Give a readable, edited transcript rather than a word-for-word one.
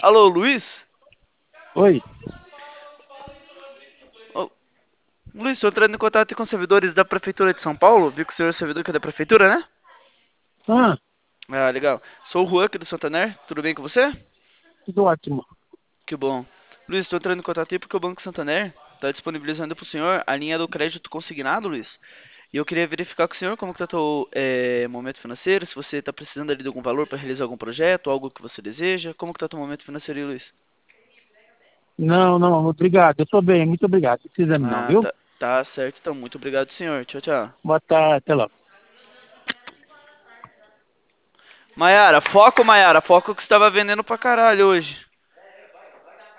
Alô, Luiz? Oi. Ô, Luiz, estou entrando em contato com os servidores da Prefeitura de São Paulo. Vi que o senhor é servidor aqui da Prefeitura, né? Ah, Ah, legal. Sou o Juan aqui do Santander. Tudo bem com você? tudo ótimo. Que bom. Luiz, estou entrando em contato aí porque o Banco Santander está disponibilizando para o senhor a linha do crédito consignado, Luiz. E eu queria verificar com o senhor como que está o momento financeiro, se você está precisando ali de algum valor para realizar algum projeto, algo que você deseja. Como que está o momento financeiro aí, Luiz? Não, não, obrigado. Eu estou bem, muito obrigado. Não precisa não, Ah, viu? tá certo então. Muito obrigado, senhor. Tchau, tchau. Boa tarde, até logo. Maiara, foco que você estava vendendo pra caralho hoje.